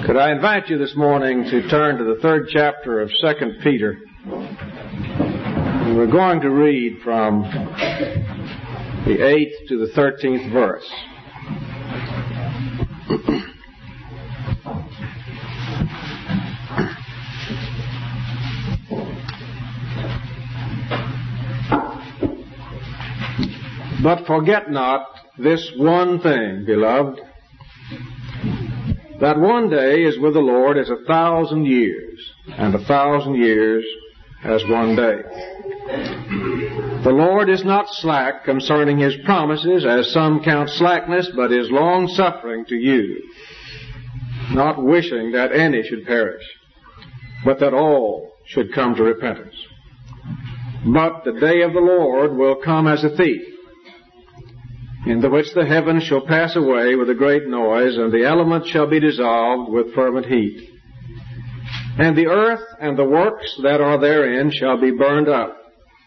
Could I invite you this morning to turn to the 3rd chapter of 2 Peter. We're going to read from the 8th to the 13th verse. But forget not this one thing, beloved, that one day is with the Lord as 1,000 years, and 1,000 years as one day. The Lord is not slack concerning His promises, as some count slackness, but is long-suffering to you, not wishing that any should perish, but that all should come to repentance. But the day of the Lord will come as a thief, in the which the heavens shall pass away with a great noise, and the elements shall be dissolved with fervent heat. And the earth and the works that are therein shall be burned up.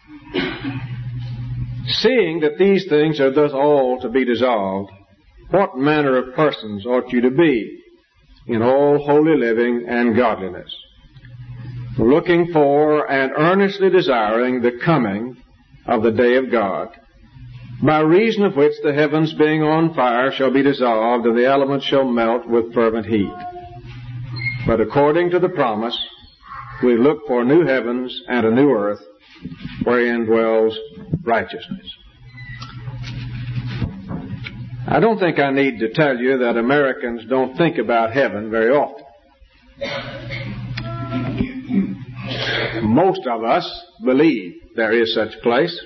Seeing that these things are thus all to be dissolved, what manner of persons ought you to be in all holy living and godliness, looking for and earnestly desiring the coming of the day of God, by reason of which the heavens being on fire shall be dissolved, and the elements shall melt with fervent heat. But according to the promise, we look for new heavens and a new earth, wherein dwells righteousness. I don't think I need to tell you that Americans don't think about heaven very often. Most of us believe there is such a place.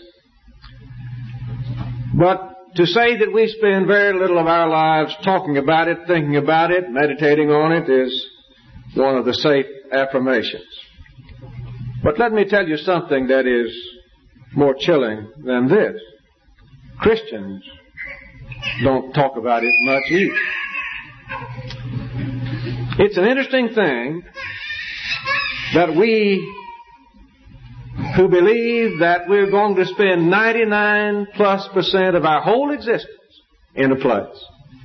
But to say that we spend very little of our lives talking about it, thinking about it, meditating on it is one of the safe affirmations. But let me tell you something that is more chilling than this. Christians don't talk about it much either. It's an interesting thing that we who believe that we're going to spend 99+% of our whole existence in a place,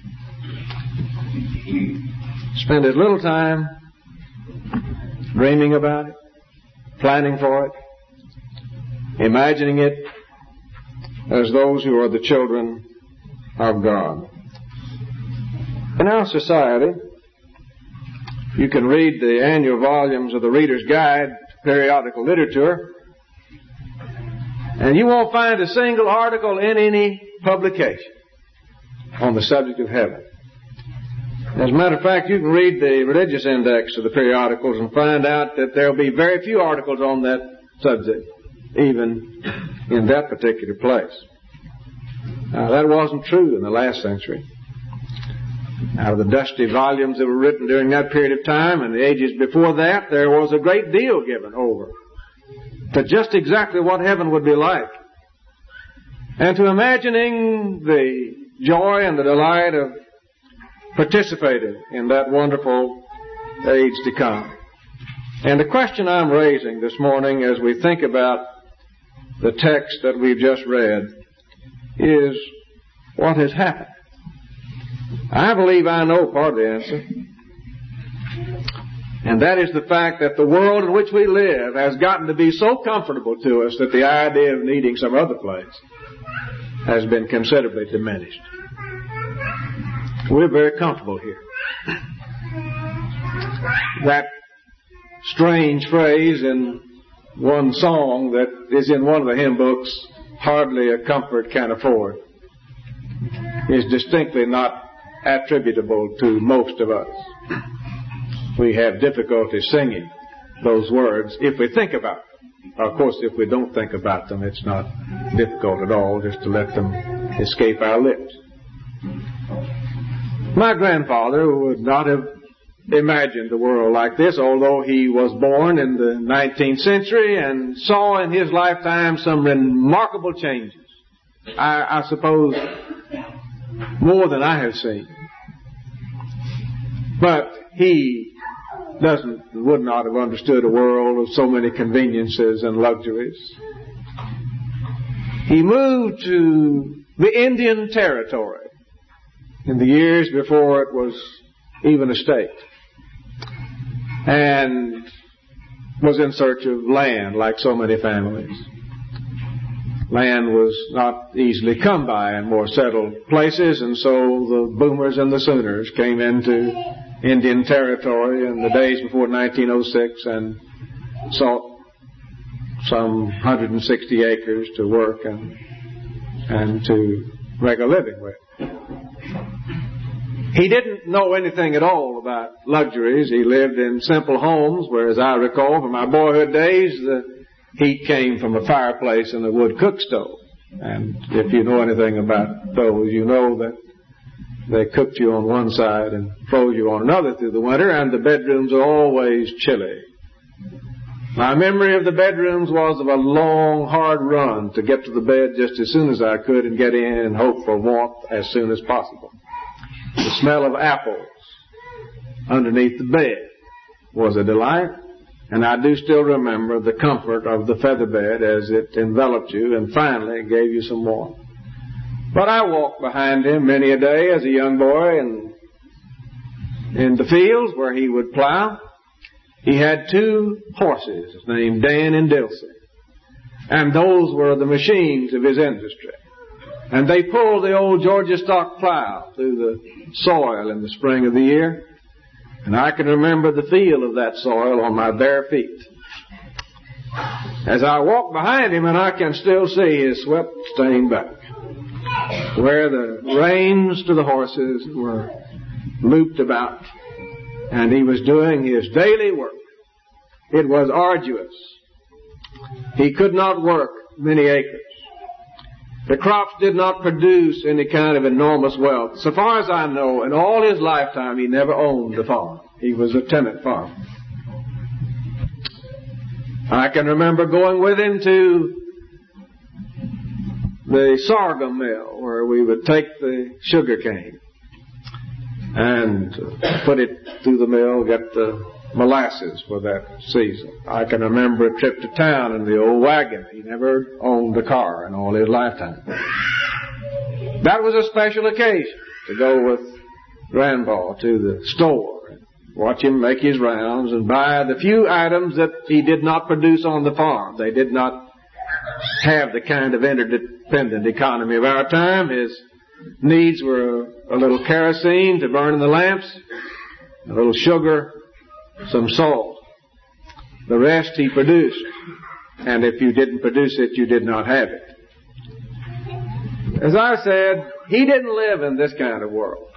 spend as little time dreaming about it, planning for it, imagining it as those who are the children of God. In our society, you can read the annual volumes of the Reader's Guide to Periodical Literature, and you won't find a single article in any publication on the subject of heaven. As a matter of fact, you can read the religious index of the periodicals and find out that there will be very few articles on that subject, even in that particular place. Now, that wasn't true in the last century. Out of the dusty volumes that were written during that period of time and the ages before that, there was a great deal given over to just exactly what heaven would be like, and to imagining the joy and the delight of participating in that wonderful age to come. And the question I'm raising this morning as we think about the text that we've just read is, what has happened? I believe I know part of the answer. And that is the fact that the world in which we live has gotten to be so comfortable to us that the idea of needing some other place has been considerably diminished. We're very comfortable here. That strange phrase in one song that is in one of the hymn books, "Hardly a comfort can afford," is distinctly not attributable to most of us. We have difficulty singing those words if we think about them. Of course, if we don't think about them, it's not difficult at all just to let them escape our lips. My grandfather would not have imagined a world like this, although he was born in the 19th century and saw in his lifetime some remarkable changes. I suppose more than I have seen. But he would not have understood a world of so many conveniences and luxuries. He moved to the Indian Territory in the years before it was even a state. and was in search of land like so many families. Land was not easily come by in more settled places, and so the Boomers and the Sooners came into Indian Territory in the days before 1906 and sought some 160 acres to work and to make a living with. He didn't know anything at all about luxuries. He lived in simple homes where, as I recall from my boyhood days, the heat came from a fireplace and a wood cook stove. And if you know anything about those, you know that they cooked you on one side and froze you on another through the winter, and the bedrooms are always chilly. My memory of the bedrooms was of a long, hard run to get to the bed just as soon as I could and get in and hope for warmth as soon as possible. The smell of apples underneath the bed was a delight, and I do still remember the comfort of the feather bed as it enveloped you and finally gave you some warmth. But I walked behind him many a day as a young boy in the fields where he would plow. He had 2 horses named Dan and Dilsey, and those were the machines of his industry. And they pulled the old Georgia stock plow through the soil in the spring of the year, and I can remember the feel of that soil on my bare feet. As I walked behind him, and I can still see his sweat-stained back, where the reins to the horses were looped about, and he was doing his daily work. It was arduous. He could not work many acres. The crops did not produce any kind of enormous wealth. So far as I know, in all his lifetime, he never owned a farm. He was a tenant farmer. I can remember going with him to the sorghum mill where we would take the sugar cane and put it through the mill, get the molasses for that season. I can remember a trip to town in the old wagon. He never owned a car in all his lifetime. That was a special occasion to go with Grandpa to the store and watch him make his rounds and buy the few items that he did not produce on the farm. They did not have the kind of interdependent economy of our time. His needs were a little kerosene to burn in the lamps, a little sugar, some salt. The rest he produced, and if you didn't produce it, you did not have it. As I said, he didn't live in this kind of world.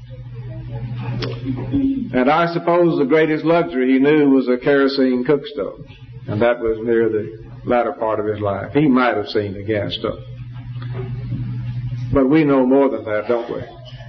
And I suppose the greatest luxury he knew was a kerosene cook stove, and that was near the latter part of his life. He might have seen a gas stove. But we know more than that, don't we?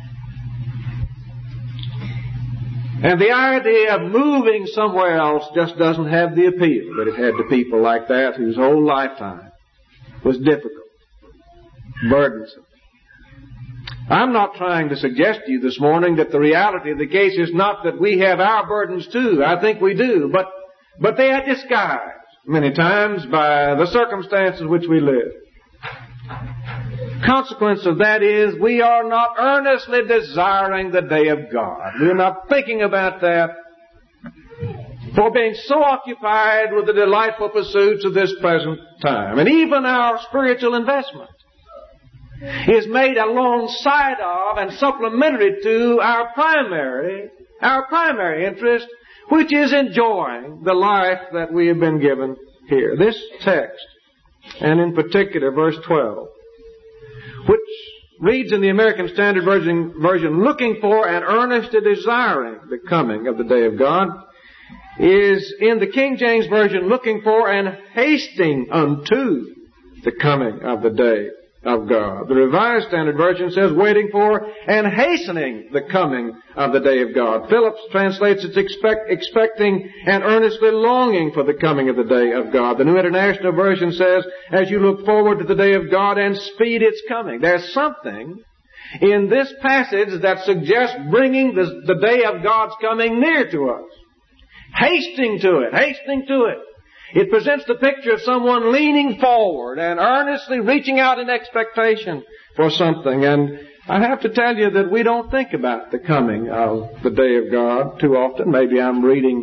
And the idea of moving somewhere else just doesn't have the appeal that it had to people like that whose whole lifetime was difficult, burdensome. I'm not trying to suggest to you this morning that the reality of the case is not that we have our burdens too. I think we do, but they are disguised many times by the circumstances in which we live. Consequence of that is we are not earnestly desiring the day of God. We are not thinking about that, for being so occupied with the delightful pursuits of this present time. And even our spiritual investment is made alongside of and supplementary to our primary interest, which is enjoying the life that we have been given here. This text, and in particular verse 12, which reads in the American Standard Version, looking for and earnestly desiring the coming of the day of God, is in the King James Version, looking for and hasting unto the coming of the day of God. The Revised Standard Version says, waiting for and hastening the coming of the day of God. Phillips translates it expecting and earnestly longing for the coming of the day of God. The New International Version says, as you look forward to the day of God and speed its coming. There's something in this passage that suggests bringing the day of God's coming near to us. Hastening to it. It presents the picture of someone leaning forward and earnestly reaching out in expectation for something. And I have to tell you that we don't think about the coming of the day of God too often. Maybe I'm reading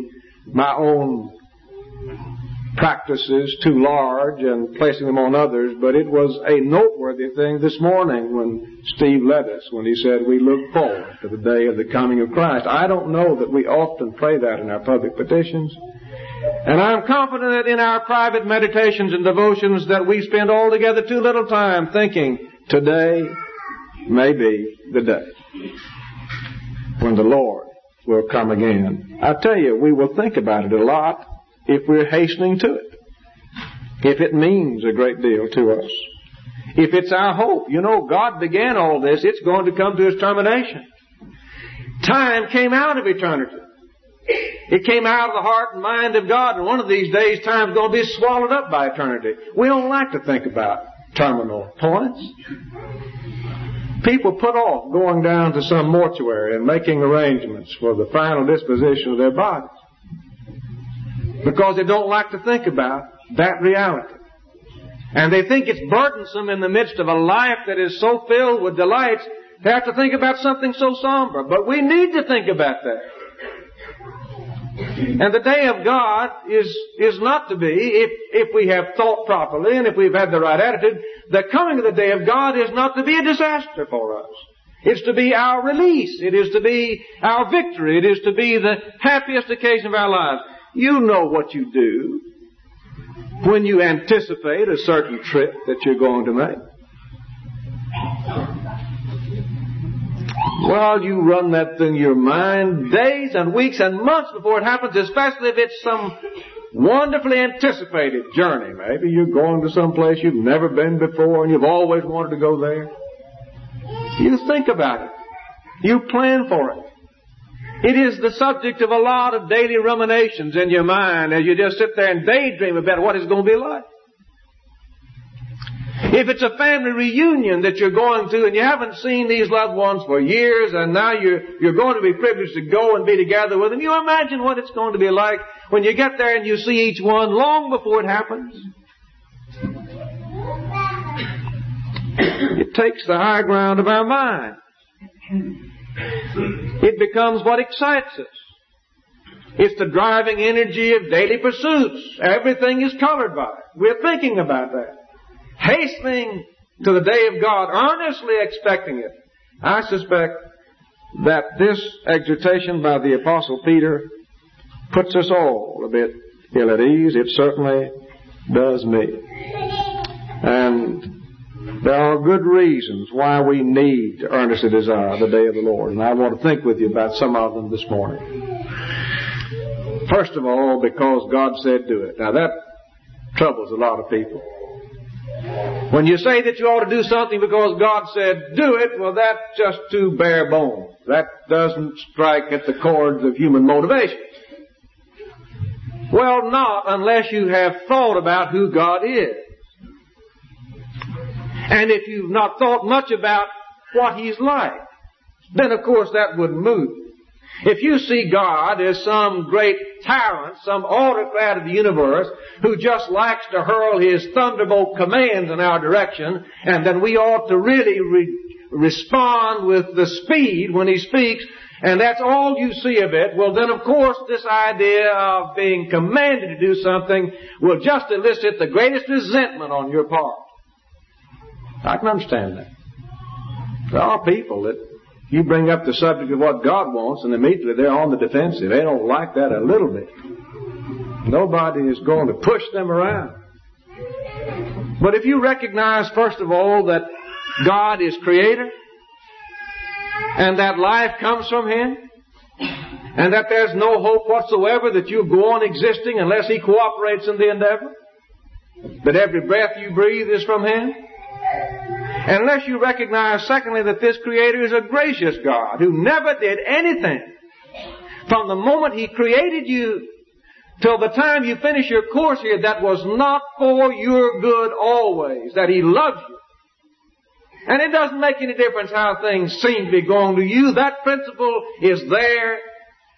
my own practices too large and placing them on others, but it was a noteworthy thing this morning when Steve led us, when he said we look forward to the day of the coming of Christ. I don't know that we often pray that in our public petitions, and I'm confident that in our private meditations and devotions that we spend altogether too little time thinking today may be the day when the Lord will come again. I tell you, we will think about it a lot if we're hastening to it, if it means a great deal to us, if it's our hope. You know, God began all this. It's going to come to its termination. Time came out of eternity. It came out of the heart and mind of God, and one of these days time's going to be swallowed up by eternity. We don't like to think about terminal points. People put off going down to some mortuary and making arrangements for the final disposition of their bodies because they don't like to think about that reality. And they think it's burdensome in the midst of a life that is so filled with delights to have to think about something so somber. But we need to think about that. And the day of God is not to be, if we have thought properly and if we've had the right attitude, the coming of the day of God is not to be a disaster for us. It's to be our release. It is to be our victory. It is to be the happiest occasion of our lives. You know what you do when you anticipate a certain trip that you're going to make. Well, you run that thing in your mind days and weeks and months before it happens, especially if it's some wonderfully anticipated journey. Maybe you're going to some place you've never been before and you've always wanted to go there. You think about it. You plan for it. It is the subject of a lot of daily ruminations in your mind as you just sit there and daydream about what it's going to be like. If it's a family reunion that you're going to and you haven't seen these loved ones for years and now you're going to be privileged to go and be together with them, you imagine what it's going to be like when you get there and you see each one long before it happens. It takes the high ground of our mind. It becomes what excites us. It's the driving energy of daily pursuits. Everything is colored by it. We're thinking about that. Hastening to the day of God, earnestly expecting it. I suspect that this exhortation by the Apostle Peter puts us all a bit ill at ease. It certainly does me. And there are good reasons why we need to earnestly desire the day of the Lord. And I want to think with you about some of them this morning. First of all, because God said do it. Now that troubles a lot of people. When you say that you ought to do something because God said do it, well, that's just too bare bones. That doesn't strike at the chords of human motivation. Well, not unless you have thought about who God is. And if you've not thought much about what He's like, then of course that wouldn't move. If you see God as some great tyrant, some autocrat of the universe who just likes to hurl His thunderbolt commands in our direction, and then we ought to really respond with the speed when He speaks, and that's all you see of it, well then of course this idea of being commanded to do something will just elicit the greatest resentment on your part. I can understand that. There are people that you bring up the subject of what God wants and immediately they're on the defensive. They don't like that a little bit. Nobody is going to push them around. But if you recognize, first of all, that God is Creator and that life comes from Him and that there's no hope whatsoever that you go on existing unless He cooperates in the endeavor, that every breath you breathe is from Him, and unless you recognize, secondly, that this Creator is a gracious God who never did anything from the moment He created you till the time you finish your course here that was not for your good always, that He loves you. And it doesn't make any difference how things seem to be going to you. That principle is there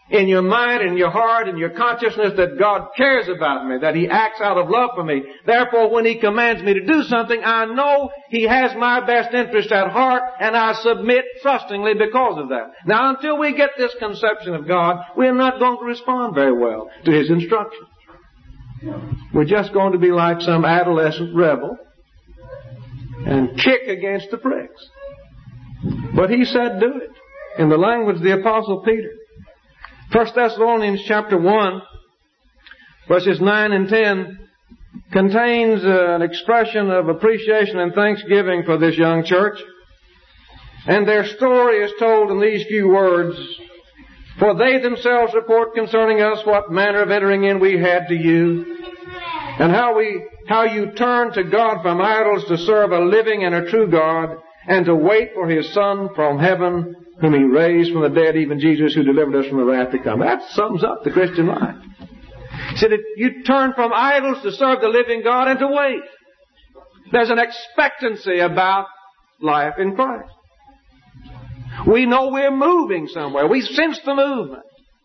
in your mind, in your heart, in your consciousness that God cares about me, that He acts out of love for me. Therefore, when He commands me to do something, I know He has my best interest at heart, and I submit trustingly because of that. Now, until we get this conception of God, we're not going to respond very well to His instructions. We're just going to be like some adolescent rebel and kick against the pricks. But He said do it, in the language of the Apostle Peter. 1 Thessalonians chapter 1, verses 9 and 10, contains an expression of appreciation and thanksgiving for this young church. And their story is told in these few words, "For they themselves report concerning us what manner of entering in we had to you, and how you turned to God from idols to serve a living and a true God, and to wait for His Son from heaven, whom He raised from the dead, even Jesus, who delivered us from the wrath to come." That sums up the Christian life. He said, you turn from idols to serve the living God and to wait. There's an expectancy about life in Christ. We know we're moving somewhere. We sense the movement.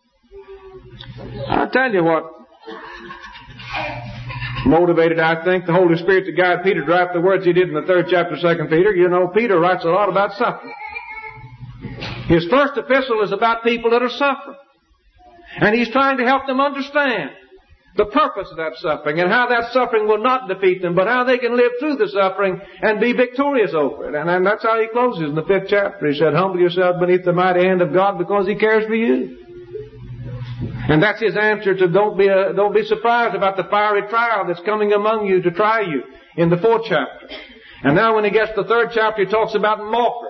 I'll tell you what motivated, I think, the Holy Spirit to guide Peter to write the words he did in the 3rd chapter of 2 Peter. You know, Peter writes a lot about suffering. His first epistle is about people that are suffering. And he's trying to help them understand the purpose of that suffering and how that suffering will not defeat them, but how they can live through the suffering and be victorious over it. And that's how he closes in the 5th chapter. He said, "Humble yourself beneath the mighty hand of God because He cares for you." And that's his answer to don't be surprised about the fiery trial that's coming among you to try you in the 4th chapter. And now when he gets to the 3rd chapter, he talks about mockers.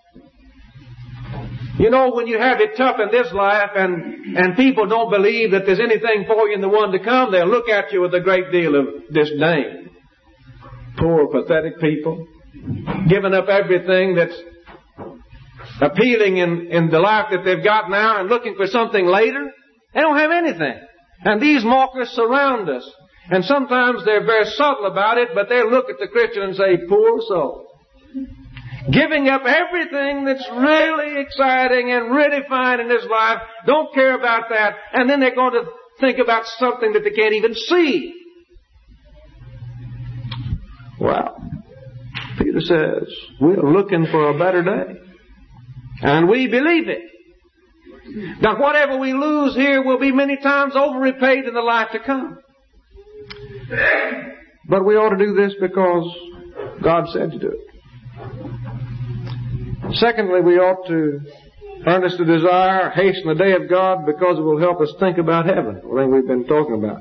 You know, when you have it tough in this life and people don't believe that there's anything for you in the one to come, they'll look at you with a great deal of disdain. Poor, pathetic people, giving up everything that's appealing in the life that they've got now and looking for something later. They don't have anything. And these mockers surround us. And sometimes they're very subtle about it, but they'll look at the Christian and say, "Poor soul." Giving up everything that's really exciting and really fine in this life, don't care about that, and then they're going to think about something that they can't even see. Well, Peter says, we're looking for a better day. And we believe it. Now, whatever we lose here will be many times overrepaid in the life to come. But we ought to do this because God said to do it. Secondly, we ought to earnestly desire, hasten the day of God because it will help us think about heaven, the thing we've been talking about.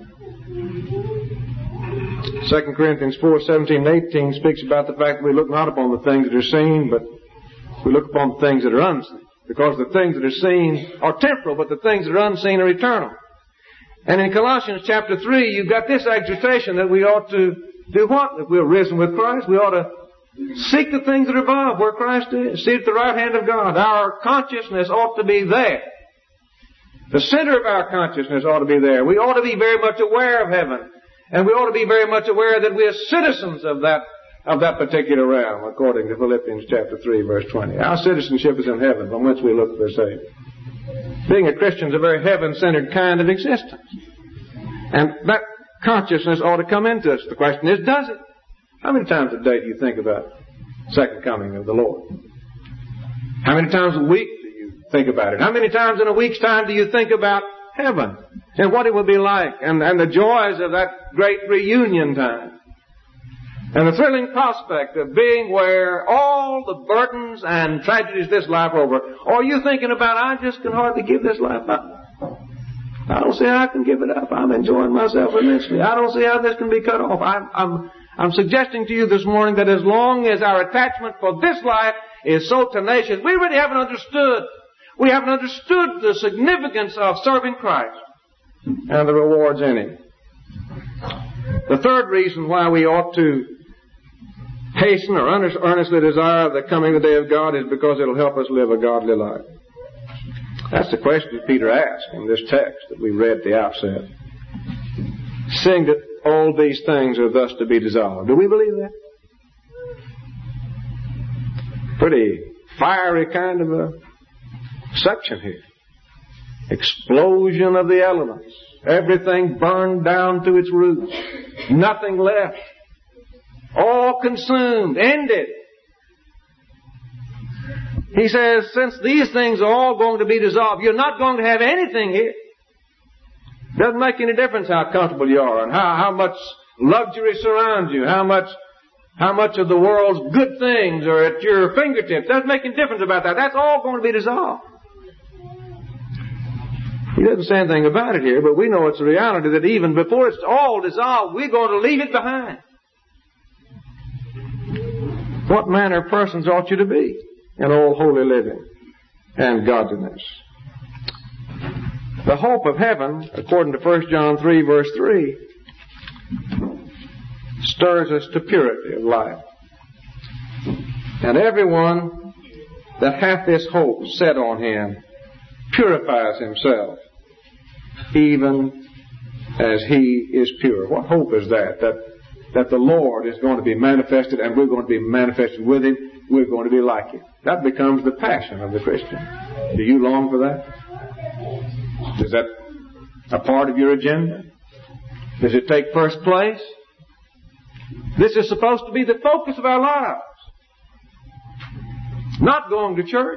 2 Corinthians 4:17 and 18 speaks about the fact that we look not upon the things that are seen, but we look upon the things that are unseen. Because the things that are seen are temporal, but the things that are unseen are eternal. And in Colossians chapter 3, you've got this exhortation that we ought to do what? If we're risen with Christ, we ought to seek the things that are above, where Christ is. Seated at the right hand of God. Our consciousness ought to be there. The center of our consciousness ought to be there. We ought to be very much aware of heaven. And we ought to be very much aware that we are citizens of that particular realm, according to Philippians chapter 3, verse 20. Our citizenship is in heaven, from whence we look for a Savior. Being a Christian is a very heaven-centered kind of existence. And that consciousness ought to come into us. The question is, does it? How many times a day do you think about the second coming of the Lord? How many times a week do you think about it? How many times in a week's time do you think about heaven and what it will be like and the joys of that great reunion time? And the thrilling prospect of being where all the burdens and tragedies of this life are over. Or are you thinking about, I just can hardly give this life up? I don't see how I can give it up. I'm enjoying myself immensely. I don't see how this can be cut off. I'm suggesting to you this morning that as long as our attachment for this life is so tenacious, we really haven't understood. We haven't understood the significance of serving Christ and the rewards in Him. The third reason why we ought to hasten or earnestly desire the coming of the day of God is because it'll help us live a godly life. That's the question that Peter asked in this text that we read at the outset. Seeing that all these things are thus to be desired. Do we believe that? Pretty fiery kind of a section here. Explosion of the elements. Everything burned down to its roots. Nothing left. All consumed. Ended. He says, since these things are all going to be dissolved, you're not going to have anything here. Doesn't make any difference how comfortable you are and how much luxury surrounds you, how much of the world's good things are at your fingertips. Doesn't make any difference about that. That's all going to be dissolved. He doesn't say anything about it here, but we know it's a reality that even before it's all dissolved, we're going to leave it behind. What manner of persons ought you to be in all holy living and godliness? The hope of heaven, according to 1 John 3, verse 3, stirs us to purity of life. And everyone that hath this hope set on him purifies himself, even as he is pure. What hope is that? That the Lord is going to be manifested and we're going to be manifested with Him. We're going to be like Him. That becomes the passion of the Christian. Do you long for that? Is that a part of your agenda? Does it take first place? This is supposed to be the focus of our lives. Not going to church.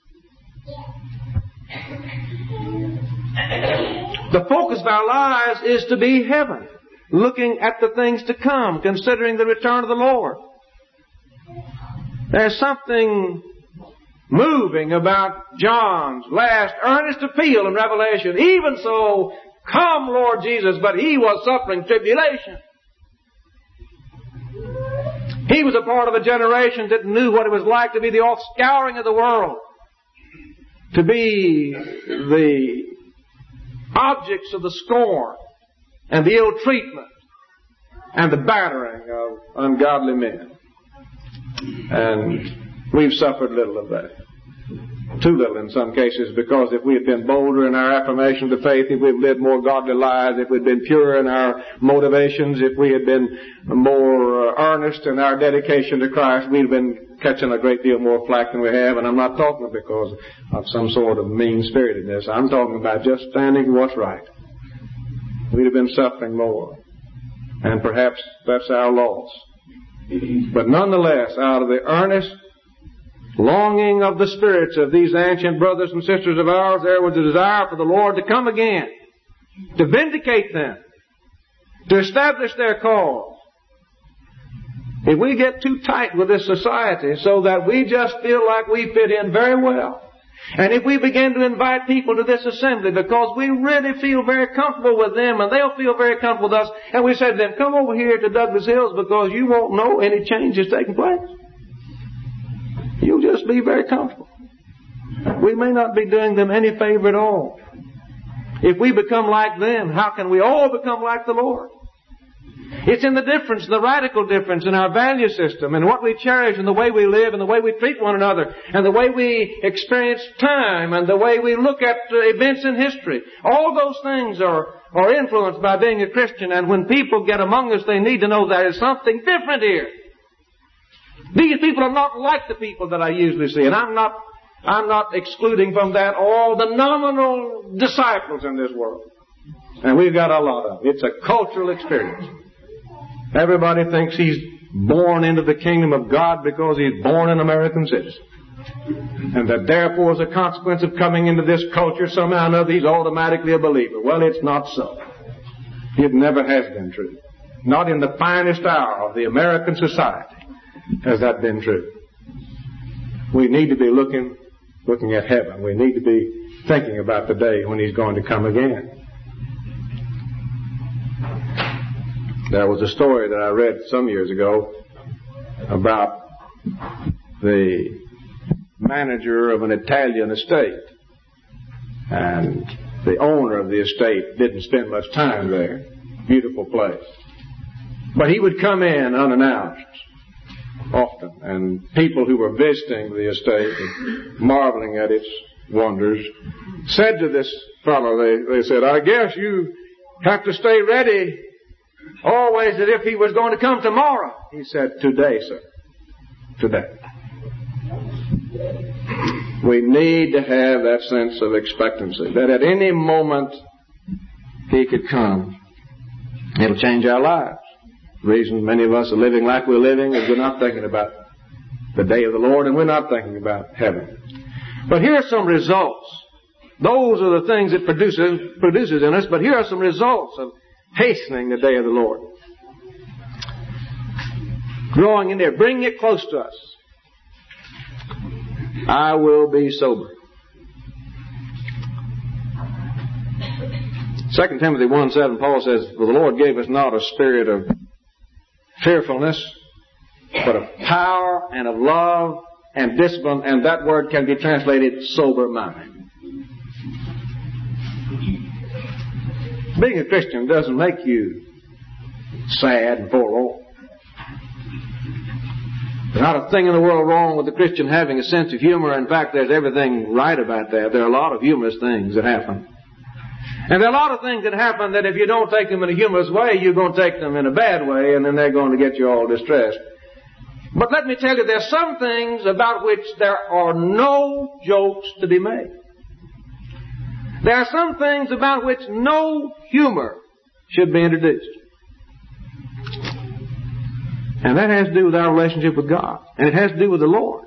The focus of our lives is to be heaven, looking at the things to come, considering the return of the Lord. There's something moving about John's last earnest appeal in Revelation. Even so, come, Lord Jesus, but he was suffering tribulation. He was a part of a generation that knew what it was like to be the offscouring of the world, to be the objects of the scorn and the ill treatment and the battering of ungodly men. And we've suffered little of that. Too little in some cases, because if we had been bolder in our affirmation of the faith, if we had lived more godly lives, if we had been pure in our motivations, if we had been more earnest in our dedication to Christ, we'd have been catching a great deal more flack than we have. And I'm not talking because of some sort of mean-spiritedness. I'm talking about just standing for what's right. We'd have been suffering more. And perhaps that's our loss. But nonetheless, out of the earnest longing of the spirits of these ancient brothers and sisters of ours, there was a desire for the Lord to come again, to vindicate them, to establish their cause. If we get too tight with this society so that we just feel like we fit in very well, and if we begin to invite people to this assembly because we really feel very comfortable with them and they'll feel very comfortable with us, and we say to them, come over here to Douglas Hills because you won't know any change is taking place. You'll just be very comfortable. We may not be doing them any favor at all. If we become like them, how can we all become like the Lord? It's in the difference, the radical difference in our value system and what we cherish and the way we live and the way we treat one another and the way we experience time and the way we look at events in history. All those things are influenced by being a Christian, and when people get among us, they need to know there is something different here. These people are not like the people that I usually see, and I'm not excluding from that all the nominal disciples in this world. And we've got a lot of them. It's a cultural experience. Everybody thinks he's born into the kingdom of God because he's born an American citizen. And that therefore, as a consequence of coming into this culture, somehow or another he's automatically a believer. Well, it's not so. It never has been true. Not in the finest hour of the American society has that been true. We need to be looking at heaven. We need to be thinking about the day when he's going to come again. There was a story that I read some years ago about the manager of an Italian estate. And the owner of the estate didn't spend much time there. Beautiful place. But he would come in unannounced often. And people who were visiting the estate and marveling at its wonders said to this fellow, they said, I guess you have to stay ready always as if he was going to come tomorrow. He said, today, sir. Today. We need to have that sense of expectancy, that at any moment He could come. It'll change our lives. The reason many of us are living like we're living is we're not thinking about the day of the Lord, and we're not thinking about heaven. But here are some results. Those are the things it produces in us, but here are some results of hastening the day of the Lord. Growing in there, bringing it close to us. I will be sober. 2 Timothy 1:7, Paul says, "For the Lord gave us not a spirit of fearfulness, but of power and of love and discipline," and that word can be translated sober mind. Being a Christian doesn't make you sad and forlorn. There's not a thing in the world wrong with the Christian having a sense of humor. In fact, there's everything right about that. There are a lot of humorous things that happen. And there are a lot of things that happen that if you don't take them in a humorous way, you're going to take them in a bad way, and then they're going to get you all distressed. But let me tell you, there's some things about which there are no jokes to be made. There are some things about which no humor should be introduced. And that has to do with our relationship with God. And it has to do with the Lord.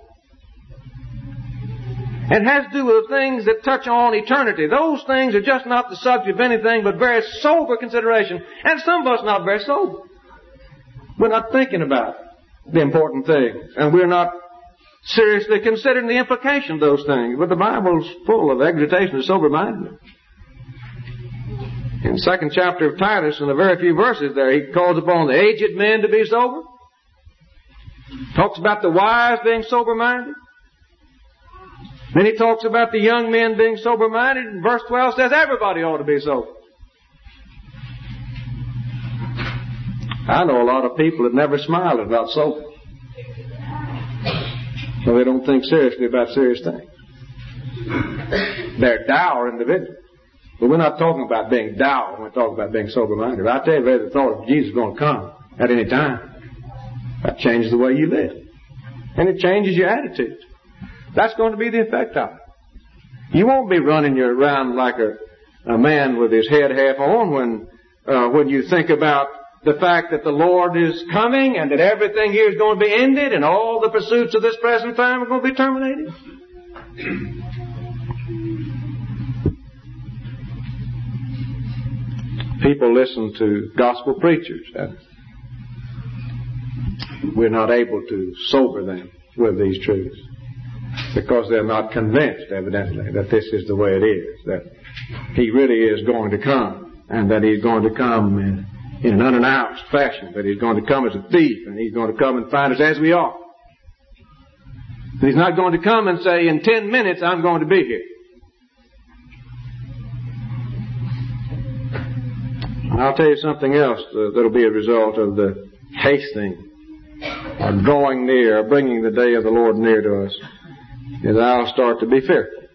It has to do with things that touch on eternity. Those things are just not the subject of anything but very sober consideration. And some of us are not very sober. We're not thinking about the important things. And we're not seriously considering the implication of those things. But the Bible's full of exhortation of sober-mindedness. In the 2nd chapter of Titus, in a very few verses there, he calls upon the aged men to be sober. Talks about the wise being sober-minded. Then he talks about the young men being sober-minded. And verse 12 says everybody ought to be sober. I know a lot of people that never smile about sober. So they don't think seriously about serious things. They're dour individuals. But we're not talking about being dour when we're talking about being sober-minded. I tell you, the thought of Jesus is going to come at any time. That changes the way you live. And it changes your attitude. That's going to be the effect of it. You won't be running around like a man with his head half on when you think about the fact that the Lord is coming and that everything here is going to be ended and all the pursuits of this present time are going to be terminated. People listen to gospel preachers. We're not able to sober them with these truths because they're not convinced, evidently, that this is the way it is, that He really is going to come, and that He's going to come in an unannounced fashion, that He's going to come as a thief, and He's going to come and find us as we are. He's not going to come and say, in 10 minutes I'm going to be here. I'll tell you something else that'll be a result of the hastening or drawing near, or bringing the day of the Lord near to us, is I'll start to be fearful.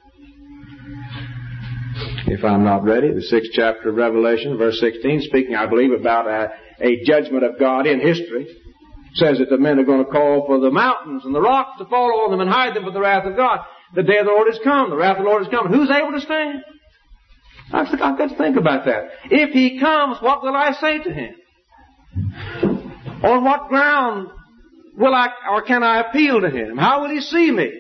If I'm not ready, the 6th chapter of Revelation, verse 16, speaking, I believe, about a judgment of God in history, says that the men are going to call for the mountains and the rocks to fall on them and hide them from the wrath of God. The day of the Lord has come. The wrath of the Lord has come. And who's able to stand? I've got to think about that. If He comes, what will I say to Him? On what ground will I, or can I appeal to Him? How will He see me?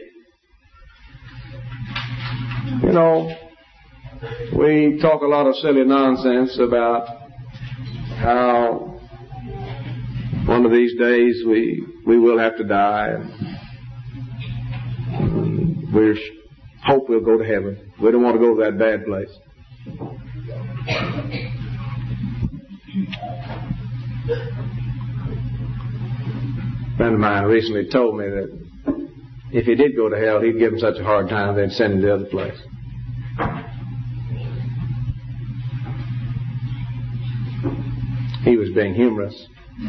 You know, we talk a lot of silly nonsense about how one of these days we will have to die. And we hope we'll go to heaven. We don't want to go to that bad place. A friend of mine recently told me that if he did go to hell, he'd give him such a hard time they'd send him to the other place. He was being humorous.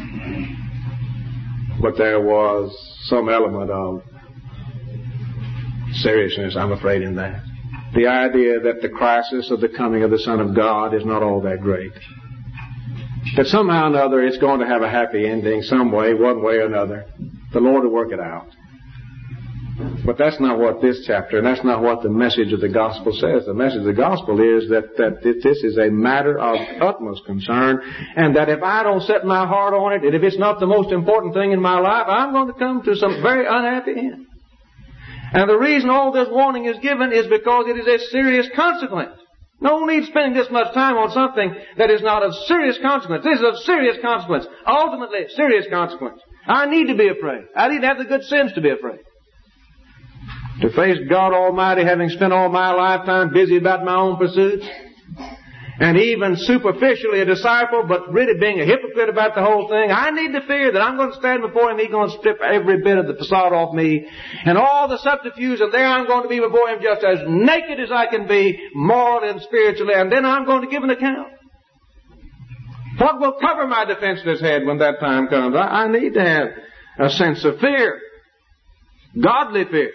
But there was some element of seriousness, I'm afraid, in that. The idea that the crisis of the coming of the Son of God is not all that great. That somehow or another it's going to have a happy ending some way, one way or another. The Lord will work it out. But that's not what this chapter, and that's not what the message of the gospel says. The message of the gospel is that this is a matter of utmost concern, and that if I don't set my heart on it, and if it's not the most important thing in my life, I'm going to come to some very unhappy end. And the reason all this warning is given is because it is a serious consequence. No need spending this much time on something that is not of serious consequence. This is of serious consequence. Ultimately, serious consequence. I need to be afraid. I need to have the good sense to be afraid. To face God Almighty, having spent all my lifetime busy about my own pursuits, and even superficially a disciple, but really being a hypocrite about the whole thing, I need to fear that I'm going to stand before Him, He's going to strip every bit of the facade off me, and all the subterfuge, and there I'm going to be before Him just as naked as I can be, morally and spiritually, and then I'm going to give an account. What will cover my defenseless head when that time comes? I need to have a sense of fear, godly fear.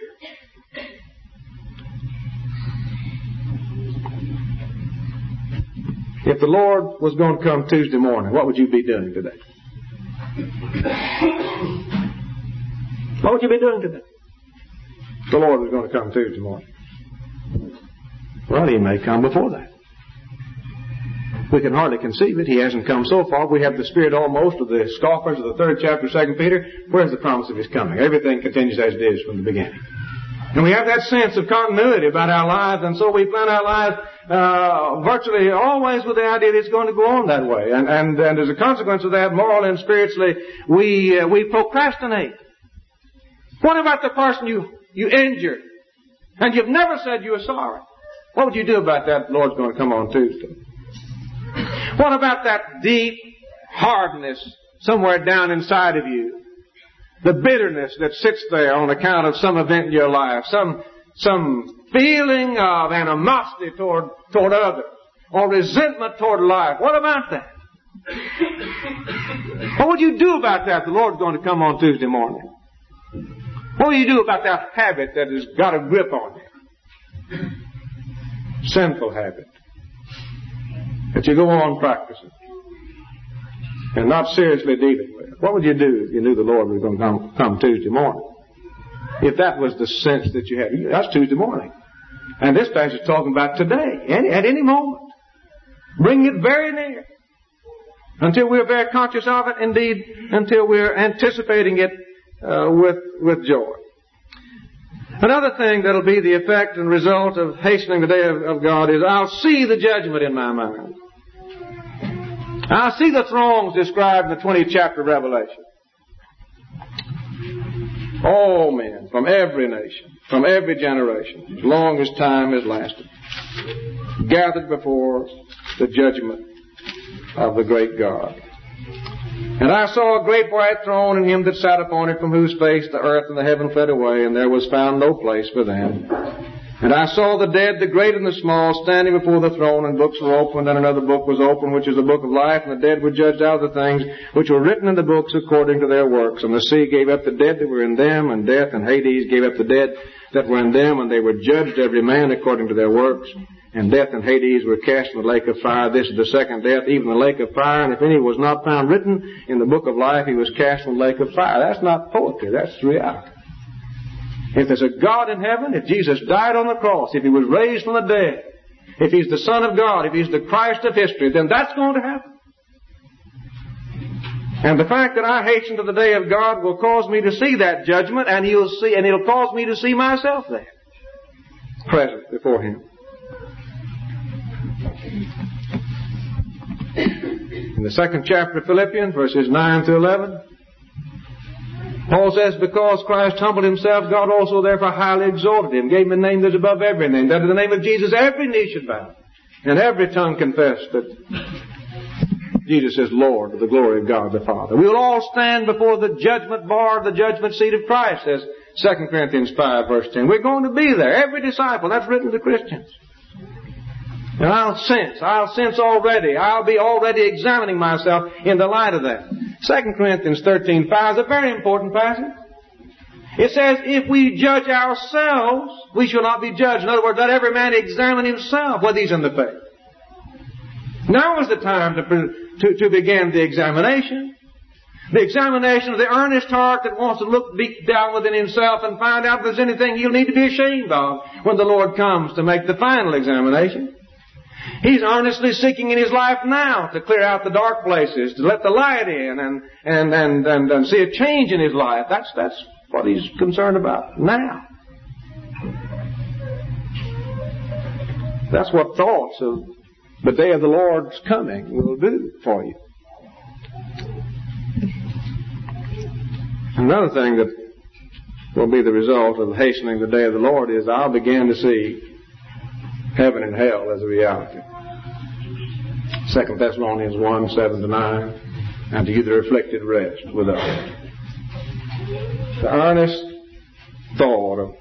If the Lord was going to come Tuesday morning, what would you be doing today? What would you be doing today? If the Lord was going to come Tuesday morning. Well, He may come before that. We can hardly conceive it. He hasn't come so far. We have the spirit almost of the scoffers of the 3rd chapter of 2 Peter. Where's the promise of His coming? Everything continues as it is from the beginning. And we have that sense of continuity about our lives, and so we plan our lives virtually always with the idea that it's going to go on that way. And as a consequence of that, morally and spiritually, we procrastinate. What about the person you injured, and you've never said you were sorry? What would you do about that if the Lord's going to come on Tuesday? What about that deep hardness somewhere down inside of you? The bitterness that sits there on account of some event in your life, some feeling of animosity toward others, or resentment toward life. What about that? What would you do about that if the Lord's going to come on Tuesday morning? What will you do about that habit that has got a grip on you? Sinful habit that you go on practicing and not seriously dealing with. What would you do if you knew the Lord was going to come Tuesday morning? If that was the sense that you had. That's Tuesday morning. And this passage is talking about today, at any moment. Bring it very near. Until we're very conscious of it, indeed, until we're anticipating it with joy. Another thing that'll be the effect and result of hastening the day of God is I'll see the judgment in my mind. I'll see the throngs described in the 20th chapter of Revelation. All men from every nation, from every generation, as long as time has lasted, gathered before the judgment of the great God. And I saw a great white throne and Him that sat upon it, from whose face the earth and the heaven fled away, and there was found no place for them. And I saw the dead, the great and the small, standing before the throne, and books were opened, and another book was opened, which is the book of life, and the dead were judged out of the things which were written in the books according to their works. And the sea gave up the dead that were in them, and death and Hades gave up the dead that were in them, and they were judged every man according to their works. And death and Hades were cast in the lake of fire. This is the second death, even the lake of fire. And if any was not found written in the book of life, he was cast in the lake of fire. That's not poetry, that's reality. If there's a God in heaven, if Jesus died on the cross, if He was raised from the dead, if He's the Son of God, if He's the Christ of history, then that's going to happen. And the fact that I hasten to the day of God will cause me to see that judgment, and it'll cause me to see myself there, present before Him. In the 2nd chapter of Philippians, verses 9 to 11, Paul says, because Christ humbled Himself, God also therefore highly exalted Him, gave Him a name that is above every name, that in the name of Jesus every knee should bow, and every tongue confess that Jesus is Lord, to the glory of God the Father. We will all stand before the judgment bar of the judgment seat of Christ, says 2 Corinthians 5, verse 10. We're going to be there. Every disciple. That's written to Christians. And I'll sense already. I'll be already examining myself in the light of that. 2 Corinthians 13:5 is a very important passage. It says, if we judge ourselves, we shall not be judged. In other words, let every man examine himself whether he's in the faith. Now is the time to begin the examination. The examination of the earnest heart that wants to look deep down within himself and find out if there's anything he'll need to be ashamed of when the Lord comes to make the final examination. He's earnestly seeking in his life now to clear out the dark places, to let the light in and see a change in his life. That's what he's concerned about now. That's what thoughts of the day of the Lord's coming will do for you. Another thing that will be the result of hastening the day of the Lord is I'll begin to see heaven and hell as a reality. 2 Thessalonians 1, 7-9, and to you the afflicted rest with us. The earnest thought of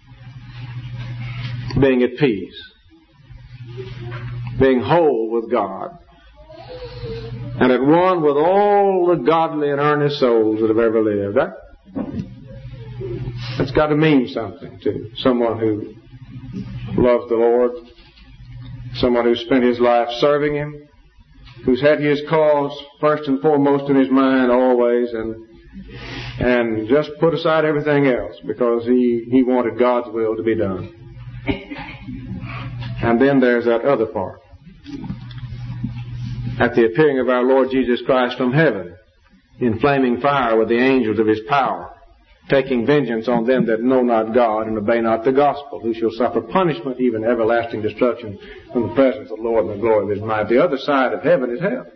being at peace, being whole with God, and at one with all the godly and earnest souls that have ever lived. That's got to mean something to someone who loves the Lord, someone who's spent his life serving Him, who's had His cause first and foremost in his mind always, and just put aside everything else because he wanted God's will to be done. And then there's that other part. At the appearing of our Lord Jesus Christ from heaven, in flaming fire with the angels of His power, taking vengeance on them that know not God and obey not the gospel, who shall suffer punishment, even everlasting destruction, from the presence of the Lord and the glory of His might. The other side of heaven is hell.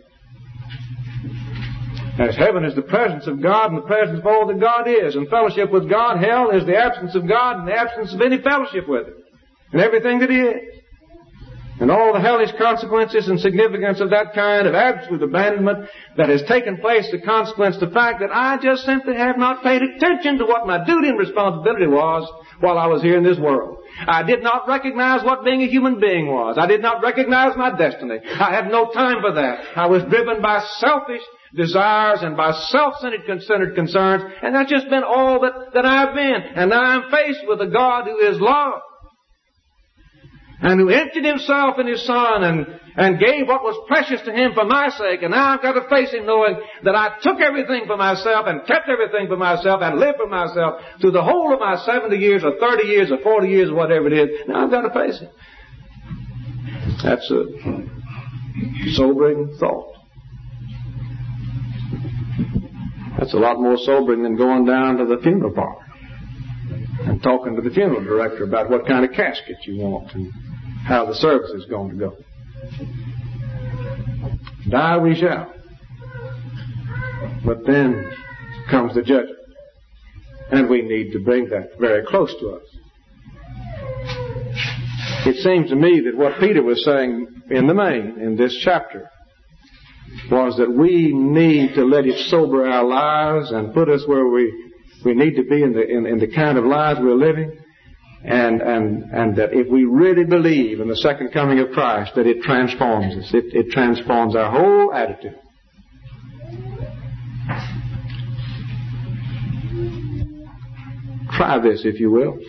As heaven is the presence of God and the presence of all that God is, and fellowship with God, hell is the absence of God and the absence of any fellowship with Him, and everything that He is. And all the hellish consequences and significance of that kind of absolute abandonment that has taken place, the consequence, the fact that I just simply have not paid attention to what my duty and responsibility was while I was here in this world. I did not recognize what being a human being was. I did not recognize my destiny. I had no time for that. I was driven by selfish desires and by self-centered concerns, and that's just been all that I've been. And now I'm faced with a God who is love, and who emptied Himself in His Son and gave what was precious to Him for my sake. And now I've got to face Him knowing that I took everything for myself and kept everything for myself and lived for myself through the whole of my 70 years or 30 years or 40 years or whatever it is. Now I've got to face Him. That's a sobering thought. That's a lot more sobering than going down to the funeral parlor and talking to the funeral director about what kind of casket you want and how the service is going to go. Die we shall. But then comes the judgment. And we need to bring that very close to us. It seems to me that what Peter was saying in the main in this chapter was that we need to let it sober our lives and put us where we need to be in the kind of lives we're living. And that if we really believe in the second coming of Christ, that it transforms us. It transforms our whole attitude. Try this, if you will.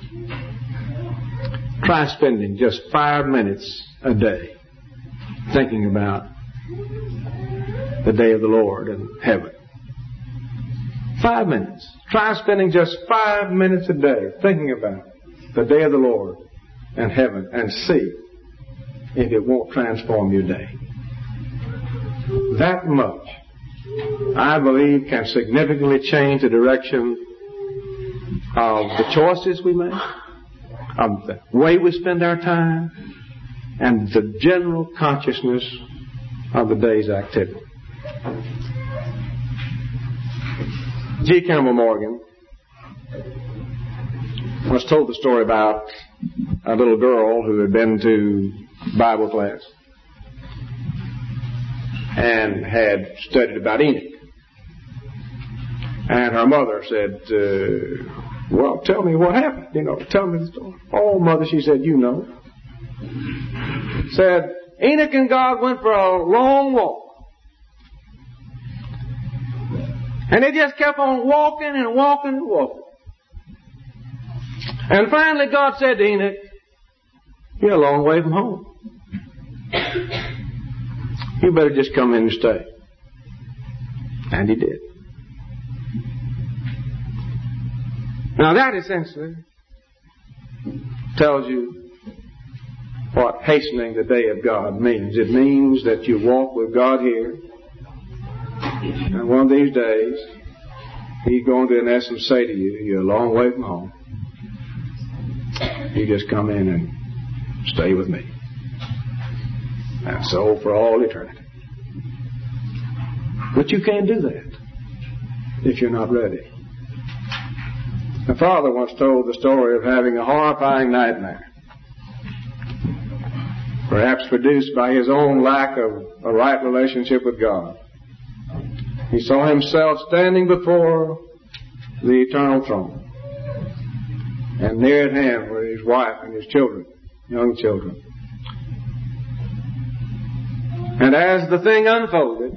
Try spending just 5 minutes a day thinking about the day of the Lord and heaven. 5 minutes. Try spending just 5 minutes a day thinking about the day of the Lord and heaven, and see if it won't transform your day. That much, I believe, can significantly change the direction of the choices we make, of the way we spend our time, and the general consciousness of the day's activity. G. Campbell Morgan was told the story about a little girl who had been to Bible class and had studied about Enoch. And her mother said, well, tell me what happened. Tell me the story. Oh, Mother, she said, you know. Said, Enoch and God went for a long walk. And they just kept on walking and walking and walking. And finally God said to Enoch, you're a long way from home. You better just come in and stay. And he did. Now that essentially tells you what hastening the day of God means. It means that you walk with God here, and one of these days He's going to, in essence, say to you, you're a long way from home. You just come in and stay with me. And so for all eternity. But you can't do that if you're not ready. My father once told the story of having a horrifying nightmare, perhaps produced by his own lack of a right relationship with God. He saw himself standing before the eternal throne, and near at hand were his wife and his children, young children. And as the thing unfolded,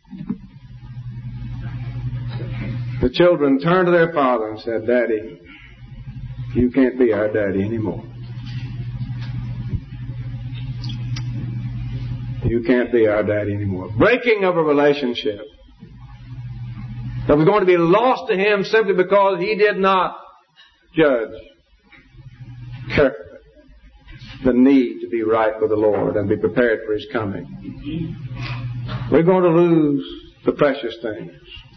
the children turned to their father and said, "Daddy, you can't be our daddy anymore. You can't be our daddy anymore." Breaking of a relationship that was going to be lost to him simply because he did not judge carefully the need to be right with the Lord and be prepared for His coming. We're going to lose the precious things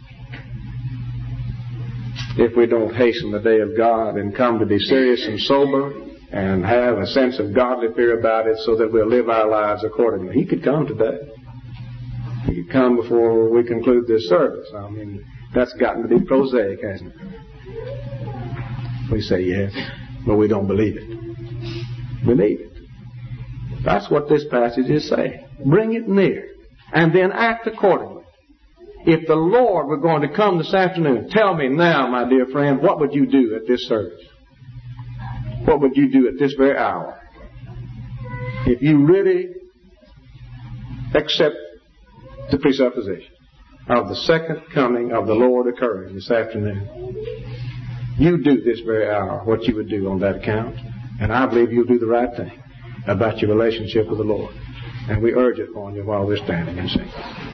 if we don't hasten the day of God and come to be serious and sober and have a sense of godly fear about it so that we'll live our lives accordingly. He could come today. He could come before we conclude this service. I mean, that's gotten to be prosaic, hasn't it? We say yes, but we don't believe it. Believe it. That's what this passage is saying. Bring it near and then act accordingly. If the Lord were going to come this afternoon, tell me now, my dear friend, what would you do at this service? What would you do at this very hour? If you really accept the presupposition of the second coming of the Lord occurring this afternoon, you do this very hour what you would do on that account, and I believe you'll do the right thing about your relationship with the Lord. And we urge it on you while we're standing and singing.